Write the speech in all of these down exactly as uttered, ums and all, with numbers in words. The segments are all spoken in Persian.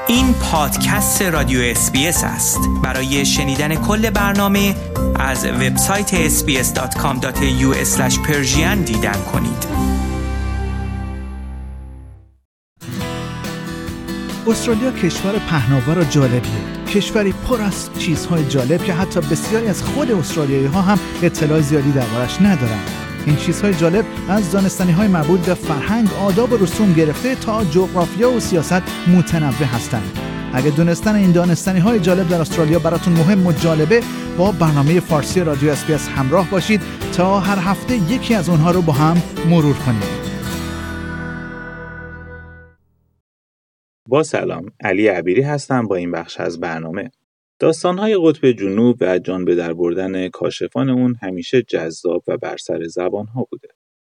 این پادکست رادیو اس بی اس است. برای شنیدن کل برنامه از وبسایت اس بی اس دات کام دات ای یو اسلش پرشین دیدن کنید. استرالیا کشور پهناور و جالبیه. کشوری پر از چیزهای جالب که حتی بسیاری از خود استرالیایی ها هم اطلاع زیادی دربارش ندارن. این چیزهای جالب از دانستنی‌های مربوط به فرهنگ، آداب و رسوم گرفته تا جغرافیا و سیاست متنوع هستند. اگه دونستن این دانستنی‌های جالب در استرالیا براتون مهم و جالبه، با برنامه فارسی رادیو اس بی اس همراه باشید تا هر هفته یکی از اونها رو با هم مرور کنیم. با سلام، علی عبیری هستم با این بخش از برنامه. داستان‌های قطب جنوب و جان به در بردن کاشفان اون همیشه جذاب و بر سر زبان‌ها بوده.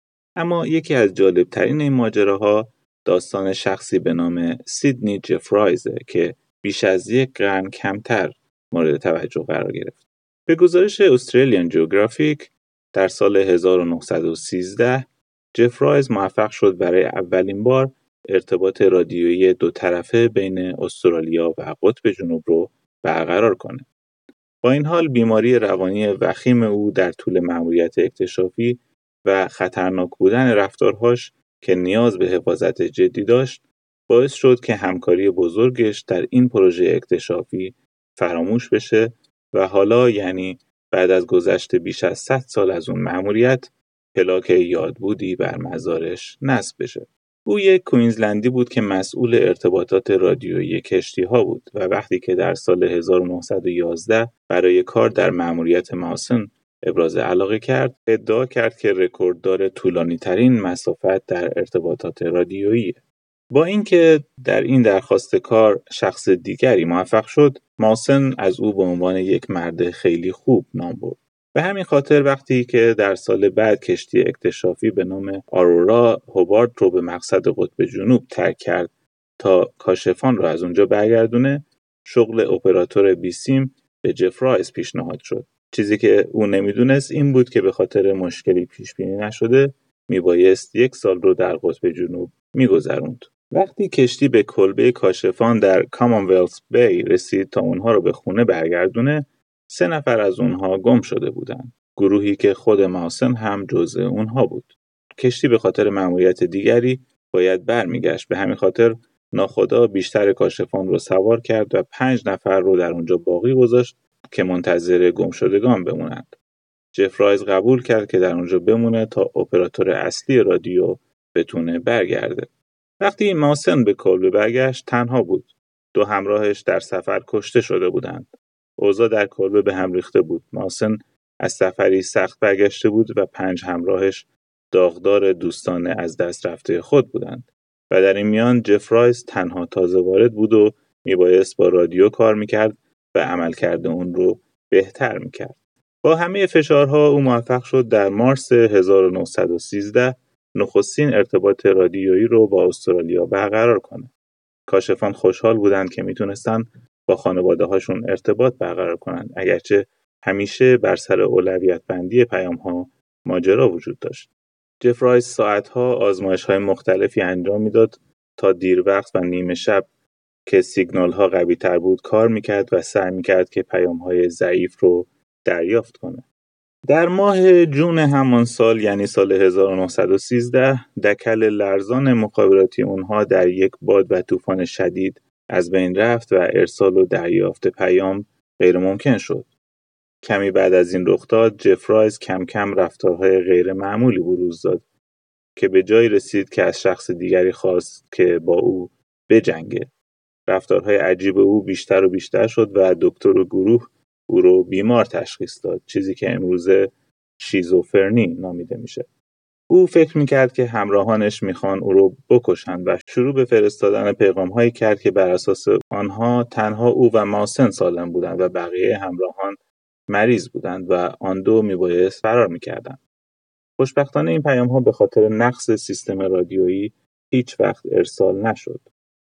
اما یکی از جالب‌ترین این ماجراها داستان شخصی به نام سیدنی جفرایزه که بیش از یک قرن کمتر مورد توجه قرار گرفت. به گزارش استرالیان جیوگرافیک در سال هزار و نهصد و سیزده جفرایز موفق شد برای اولین بار ارتباط رادیویی دو طرفه بین استرالیا و قطب جنوب رو برقرار کنه. با این حال بیماری روانی وخیم او در طول مأموریت اکتشافی و خطرناک بودن رفتارهاش که نیاز به حفاظت جدی داشت باعث شد که همکاری بزرگش در این پروژه اکتشافی فراموش بشه و حالا یعنی بعد از گذشت بیش از صد سال از اون مأموریت پلاک یادبودی بر مزارش نصب بشه. او یک کوینزلندی بود که مسئول ارتباطات رادیویی کشتی‌ها بود و وقتی که در سال هزار و نهصد و یازده برای کار در مأموریت ماسن ابراز علاقه کرد، ادعا کرد که رکورددار طولانی‌ترین مسافت در ارتباطات رادیویی. با اینکه در این درخواست کار شخص دیگری موفق شد، ماسن از او به عنوان یک مرد خیلی خوب نام برد. به همین خاطر وقتی که در سال بعد کشتی اکتشافی به نام آرورا هوبارد رو به مقصد قطب جنوب ترک کرد تا کاشفان رو از اونجا برگردونه، شغل اپراتور بیسیم به جفرایز پیشنهاد شد. چیزی که او نمیدونست این بود که به خاطر مشکلی پیش بینی نشده میبایست یک سال رو در قطب جنوب میگذروند. وقتی کشتی به کلبه کاشفان در کامنولث بی رسید تا اونها رو به خونه برگردونه، سه نفر از اونها گم شده بودند. گروهی که خود ماسن هم جزء اونها بود. کشتی به خاطر مأموریت دیگری باید برمیگشت. به همین خاطر ناخدا بیشتر کاشفان رو سوار کرد و پنج نفر رو در اونجا باقی گذاشت که منتظر گم شدگان بمونند. جفرایز قبول کرد که در اونجا بمونه تا اپراتور اصلی رادیو بتونه برگرده. وقتی ماسن به کلبه برگشت تنها بود. دو همراهش در سفر کشته شده بودند. اوضاع در کلبه به هم ریخته بود. ماسن از سفری سخت برگشته بود و پنج همراهش داغدار دوستان از دست رفته خود بودند. و در این میان جفرایز تنها تازه وارد بود و میبایست با رادیو کار میکرد و عملکرد اون رو بهتر میکرد. با همه فشارها او موفق شد در مارس هزار و نهصد و سیزده نخستین ارتباط رادیویی رو با استرالیا برقرار کنه. کاشفان خوشحال بودند که میتونستن با خانواده هاشون ارتباط برقرار کنند، اگرچه همیشه بر سر اولویت بندی پیام ها ماجرا وجود داشت. جفرایز ساعتها آزمایش های مختلفی انجام میداد تا دیر وقت و نیمه شب که سیگنال ها قوی تر بود کار میکرد و سعی میکرد که پیام های ضعیف رو دریافت کنه. در ماه جون همان سال یعنی سال هزار و نهصد و سیزده دکل لرزان مخابراتی اونها در یک باد و طوفان شدید از بین رفت و ارسال و دریافت پیام غیر ممکن شد. کمی بعد از این رخداد جفرایز کم کم رفتارهای غیر معمولی بروز داد که به جایی رسید که از شخص دیگری خواست که با او بجنگه. رفتارهای عجیب او بیشتر و بیشتر شد و دکتر و گروه او رو بیمار تشخیص داد، چیزی که امروزه شیزوفرنی نامیده میشه. او فکر میکرد که همراهانش میخوان او رو بکشن و شروع به فرستادن پیغام‌هایی کرد که بر اساس آنها تنها او و ماسن سالم بودند و بقیه همراهان مریض بودند و آن دو میبایست فرار میکردند. خوشبختانه این پیام‌ها به خاطر نقص سیستم رادیویی هیچ وقت ارسال نشد.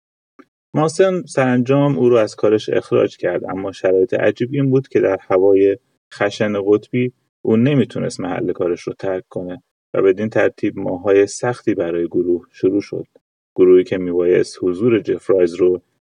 ماسن سرانجام او رو از کارش اخراج کرد، اما شرایط عجیب این بود که در هوای خشن قطبی او نمیتونست محل کارش رو ترک کنه و بدین ترتیب ماه‌های سختی برای گروه شروع شد. گروهی که میبایست حضور جفرایز رو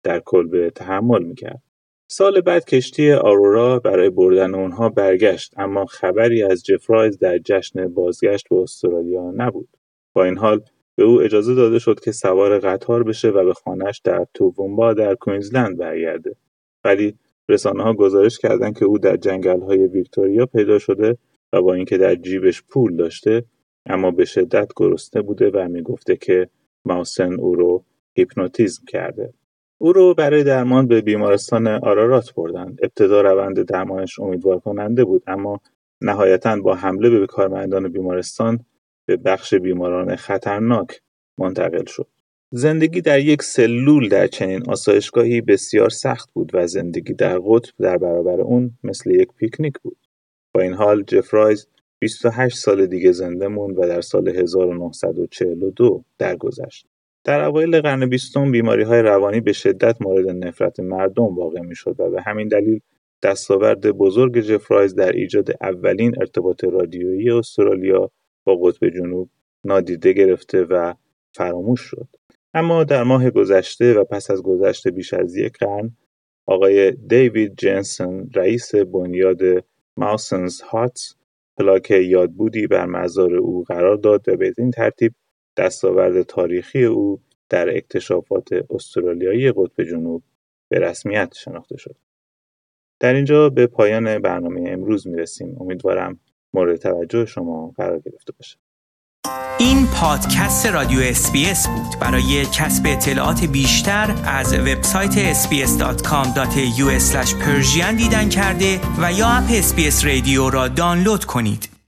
در کلبه تحمل میکرد. سال بعد کشتی آرورا برای بردن اونها برگشت، اما خبری از جفرایز در جشن بازگشت به استرالیا نبود. با این حال به او اجازه داده شد که سوار قطار بشه و به خانه‌اش در توومبا در کوینزلند برگرده. ولی رسانه‌ها گزارش کردند که او در جنگل‌های ویکتوریا پیدا شده و با اینکه در جیبش پول داشته، اما به شدت گرسنه بوده و میگفته که ماوسن او رو هیپنوتیزم کرده. او رو برای درمان به بیمارستان آرارات بردند. ابتدا روند درمانش امیدوار کننده بود، اما نهایتاً با حمله به کارمندان بیمارستان به بخش بیماران خطرناک منتقل شد. زندگی در یک سلول در چنین آسایشگاهی بسیار سخت بود و زندگی در قطب در برابر اون مثل یک پیکنیک بود. با این حال جفرایز بیست و هشت سال دیگه زنده موند و در سال هزار و نهصد و چهل و دو درگذشت. در اوایل قرن بیستم بیماری‌های روانی به شدت مورد نفرت مردم واقع می‌شد و به همین دلیل دستاورد بزرگ جفرایز در ایجاد اولین ارتباط رادیویی استرالیا با قطب جنوب نادیده گرفته و فراموش شد. اما در ماه گذشته و پس از گذشت بیش از یک قرن، آقای دیوید جنسن، رئیس بنیاد ماوسنز هاتس، پلاک یادبودی بر مزار او قرار داد و به این ترتیب دستاورد تاریخی او در اکتشافات استرالیایی قطب جنوب به رسمیت شناخته شد. در اینجا به پایان برنامه امروز میرسیم. امیدوارم مورد توجه شما قرار گرفته باشه. این پادکست رادیو اس بی اس بود. برای کسب اطلاعات بیشتر از وبسایت اس بی اس دات کام دات یو اسلش پرژین دیدن کرده و یا اپ اس بی اس رادیو را دانلود کنید.